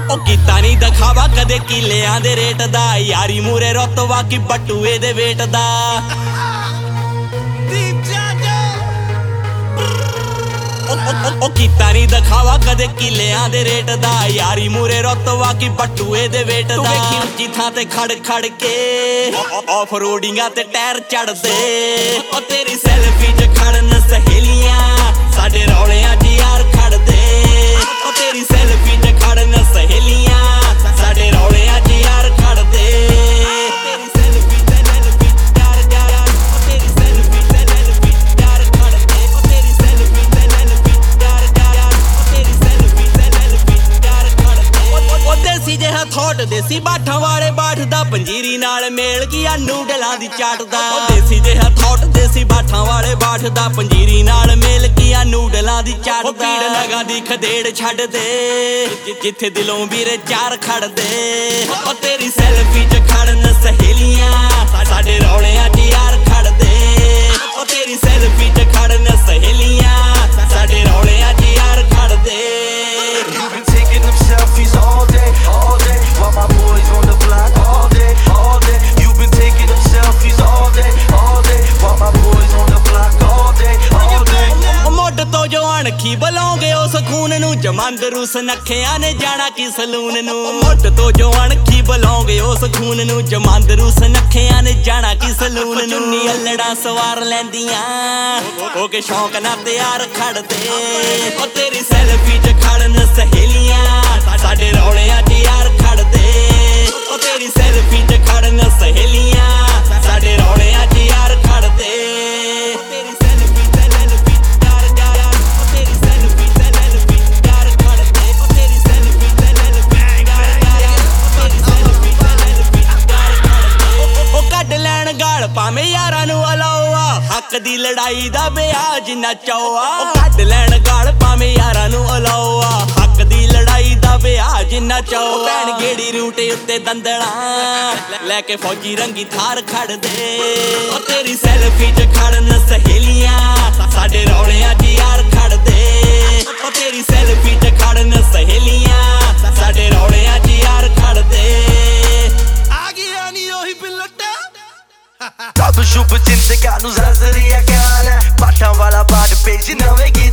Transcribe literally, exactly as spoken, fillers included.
ਉਹ ਕੀਤਾ ਨਹੀਂ ਦਿਖਾਵਾ ਕਦੇ ਕਿੱਲਿਆਂ ਦੇ ਰੇਟ ਦਾ ਯਾਰੀ ਮੂਰੇ ਰਤਵਾ ਕੀ ਬਟੂਏ ਦੇ ਵੇਟ ਦਾ ਉਹ ਕੀਤਾ ਨਹੀਂ ਦਿਖਾਵਾ ਕਦੇ ਕਿੱਲਿਆਂ ਦੇ ਰੇਟ ਦਾ ਯਾਰੀ ਮੂਰੇ ਰਤਵਾ ਕੀ ਬਟੂਏ ਦੇ ਵੇਟ ਦਾ ਵੇਖੀ ਉੱਚੀ ਥਾਂ ਤੇ ਖੜ ਖੜ ਕੇ ਆਫ ਰੋਡਿੰਗਾਂ ਤੇ ਟਾਇਰ ਚੜਦੇ ਉਹ ਤੇਰੀ ਸੈਲਫੀ ਚ ਖੜਨ ਸਹੇਲੀਆਂ ਸਾਡੇ ਰੌਲਿਆਂ ਚ ਯਾਰ ਖੜਦੇ ਉਹ ਤੇਰੀ ਸੈਲਫੀ ਚ ਖੜਨ ਸਹੇਲੀਆਂ ਸਾਡੇ ਰੌਲਿਆਂ ਚ ਯਾਰ ਖੜਦੇ ਤੇਰੀ ਸੈਲਫੀ ਤੇ ਸੈਲਫੀ ਯਾਰ ਯਾਰ ਉਹ ਤੇਰੀ ਸੈਲਫੀ ਤੇ ਸੈਲਫੀ ਯਾਰ ਖੜਦੇ ਉਹ ਤੇਰੀ ਸੈਲਫੀ ਤੇ ਸੈਲਫੀ ਯਾਰ ਯਾਰ ਉਹ ਤੇਰੀ ਸੈਲਫੀ ਤੇ ਸੈਲਫੀ ਯਾਰ ਖੜਦੇ ਉਹ ਦੇਸੀ ਜਿਹਾ ਥੋਟ ਦੇਸੀ ਬਾਠਾਂ ਵਾਲੇ ਬਾਠ ਦਾ ਪੰਜੀਰੀ ਨਾਲ ਮੇਲ ਗਿਆ ਨੂਡਲਾਂ ਦੀ ਚਾਟ ਦਾ ਉਹ ਦੇਸੀ ਜਿਹਾ ਥੋਟ ਦੇਸੀ ਬਾਠਾਂ ਵਾਲੇ ਬਾਠ ਦਾ ਪੰਜੀਰੀ ਨਾਲ ਮੇਲ ਗਿਆ ਨੂਡਲਾਂ ਦੀ ਚਾਟ ਦਾ ਪੀੜ ਲਗਾ ਦੀ ਖਦੇੜ ਛੱਡ ਦੇ ਜਿੱਥੇ ਦਿਲੋਂ ਵੀਰੇ ਚਾਰ ਖੜਦੇ ਉਹ ਤੇਰੀ ਸੈਲਫੀ ਚ ਖੜਨ ਸਹੇਲੀਆਂ ਸਾਡੇ ਰੌਲਿਆਂ ਚ ਯਾਰ ਖੜਦੇ ਉਹ ਤੇਰੀ ਸੈਲਫੀ ਚ ਖੜਨ ਸਹੇਲੀਆਂ ਸਾਡੇ ਰੌਲਿਆਂ ਚ ਯਾਰ ਖੜਦੇ You've been taking them selfies all day, all day, while my boys on the block all day, all day. You've been taking them selfies all day, all day, while my boys on the block all day, all day. ਮੁੱਢ ਤੋਂ ਜੋ ਅਣਖੀ ਬੁਲਾਉਂਗੇ ਉਸ ਖੂਨ ਨੂੰ ਜਮੰਦਰੂ ਸੁਨੱਖਿਆਂ ਨੇ ਜਾਣਾ ਕੀ salon ਨੂੰ ਮੁੱਢ ਤੋਂ ਜੋ ਅਣਖੀ ਬੁਲਾਉਂਗੇ ਉਸ ਖੂਨ ਨੂੰ ਜਮੰਦਰੂ ਸੁਨੱਖਿਆਂ ਨੇ ਜਾਣਾ ਕੀ ਸਲੂਨ ਨੂੰ ਨੀ ਅਲੜਾ ਸਵਾਰ ਲੈਂਦੀਆਂ ਹੋ ਕੇ ਸ਼ੌਂਕ ਨਾਲ ਤਿਆਰ ਖੜਦੇ ਉਹ ਤੇਰੀ ਸੈਲਫੀ ਚ ਖੜਨ ਸਹੇਲੀਆਂ ਸਾਡੇ ਰੌਲਿਆਂ ਚ ਯਾਰ ਖੜਦੇ ਉਹ ਤੇਰੀ ਸੈਲਫੀ ਚ ਖੜਨ ਸਹੇਲੀਆਂ ਸਾਡੇ ਰੌਲਿਆਂ ਚ ਯਾਰ ਖੜਦੇ ਤੇਰੀ ਸੈਲਫੀ ਤੇ ਸੈਲਫੀ ਯਾਰ ਯਾਰ ਉਹ ਤੇਰੀ ਸੈਲਫੀ ਤੇ ਸੈਲਫੀ ਯਾਰ ਖੜਦੇ ਉਹ ਤੇਰੀ ਸੈਲਫੀ ਤੇ ਸੈਲਫੀ ਯਾਰ ਯਾਰ ਉਹ ਤੇਰੀ ਸੈਲਫੀ ਤੇ ਸੈਲਫੀ ਯਾਰ ਖੜਦੇ ਉਹ ਕੱਢ ਲੈਣ ਗਾਲ ਭਾਵੇਂ ਯਾਰਾਂ ਨੂੰ ਅਲਾਵਾ ਹੱਕ ਦੀ ਲੜਾਈ ਦਾ ਵਿਆਜ ਨਾ ਚੌਆ ਉਹ ਕੱਢ ਲੈਣ ਗਾਲ ਭਾਵੇਂ ਯਾਰਾਂ ਨੂੰ ਅਲਾਵਾ ਹੱਕ ਦੀ ਲੜਾਈ ਦਾ ਵਿਆਜ ਨਾ ਚੌਆ ਭੈਣ ਗੇੜੀ ਰੂਟ ਉੱਤੇ ਦੰਦਲਾਂ ਲੈ ਕੇ ਫੌਜੀ ਰੰਗੀ ਥਾਰ ਖੜਦੇ ਉਹ ਤੇਰੀ ਸੈਲਫੀ ਚ ਖੜਨ ਸਹੇਲੀਆਂ ਸਾਡੇ ਰੌਲਿਆਂ ਚ ਯਾਰ ਖੜਦੇ ਉਹ ਤੇਰੀ ਸੈਲਫੀ ਚ ਖੜਨ ਸਹੇਲੀਆਂ ਸਾਡੇ ਰੌਲਿਆਂ ਚ ਯਾਰ ਖੜਦੇ ਆ ਗਿਆ ਨੀ ਉਹੀ ਪਿਲਟਾ ਰੱਬ ਸ਼ੁਭ ਚਿੰਤਕਾਂ ਨੂੰ ਜ਼ਰੀਆ ਕਾਲ ਹੈ ਬਾਠਾਂ ਵਾਲਾ ਬਾੜ ਪੇਜ ਨਵੇਂ